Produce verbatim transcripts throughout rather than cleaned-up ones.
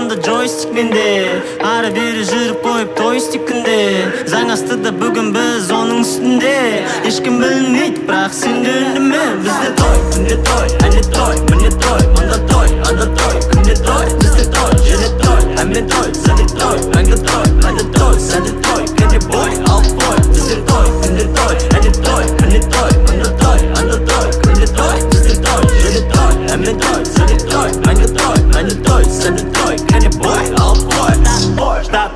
Анда joystick менде ары бері жүріп қойып той стикінде заң астыда бүгін біз оның үстінде ешкім білмейді бірақ сенде үндеме бізде той күнде той әне той міне той мында той анда той күнде той бізде той және той әмен той сәнде той мәңгі той мәнді той сәнде той кәне бой ал бой бізде той күнде той әне той міне той мында той анда той күнде той бізде той және той әмен той сәнде той мәңгі той мәнді той сәнде той кәне бой ал бой штат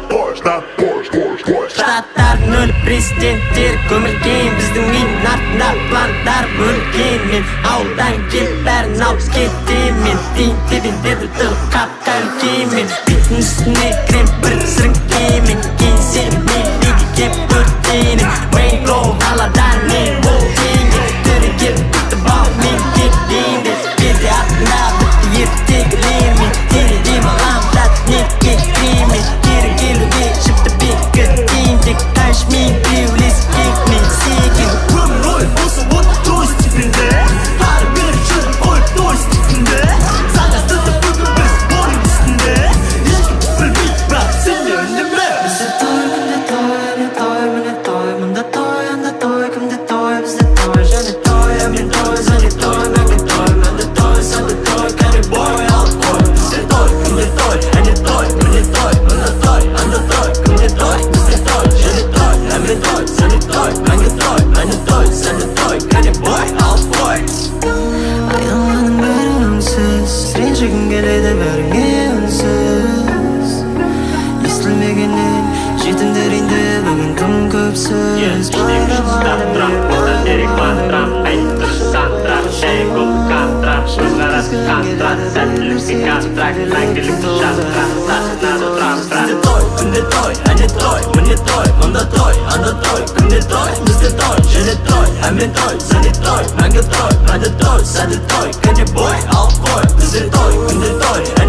штаттардың өліп президенттер көмілген біздің үйдің артында пландар бөлген мен ауылдан келіп бәрін алып кетемін тиын тебендерді тығып қапқа үлкенмен беттің үстіне крем бір сіріңкемен кейін сен мелеге кеп өртенің мейнго қаладан мен бол денге төре келіп бітті бау мен кетейінді берде артында бітті ертегілермен тере демалам жат нетке кремен кері келуге жіпті бекітейін тек ташмен біреулесіп кекмен сеген өмір ой болса отты той степенде ары бері жүріп қойып той степенде заң астыда бүгін біз оның үстінде ешкім білмейді бірақ сенде үндеме бізде той күнде той әне той міне той мында той анда той кімде той бізде той және той әмен той сәнде той мәңгі той мәнді той сәнді той кәне бой ал қой бізде той күнде той әне той міне той мында той анда той кімде той бізде той және той әмен той сәнде той мәңгі той мәнді той сәнде той кәне бой ал қой айналаның бәрі үнсіз ренжігім келеді бәріңе үнсіз естілмегеннен жетімдер енді бүгін тым көпсіз бізде той күнде той әне той міне той мында той анда той күнде той бізде той және той әмен той сәнде той мәңгі той мәнді той сәнде той кәне бой ал қой бізде той күнде той